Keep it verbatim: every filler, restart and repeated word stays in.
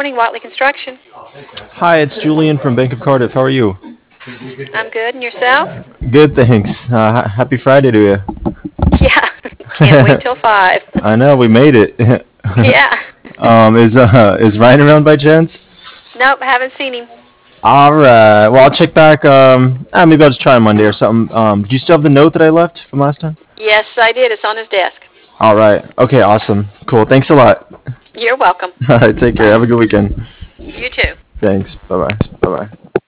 morning, Watley Construction. Hi, it's Julian from Bank of Cardiff. How are you? I'm good, and yourself? Good, thanks. Uh, ha- happy Friday to you. Yeah, can't wait till five. I know we made it. Yeah. um, is uh, is Ryan around by chance? Nope, haven't seen him. All right. Well, I'll check back. Um, ah, maybe I'll just try on Monday or something. Um, do you still have the note that I left from last time? Yes, I did. It's on his desk. All right. Okay. Awesome. Cool. Thanks a lot. You're welcome. All right. Take care. Have a good weekend. You too. Thanks. Bye bye. Bye bye.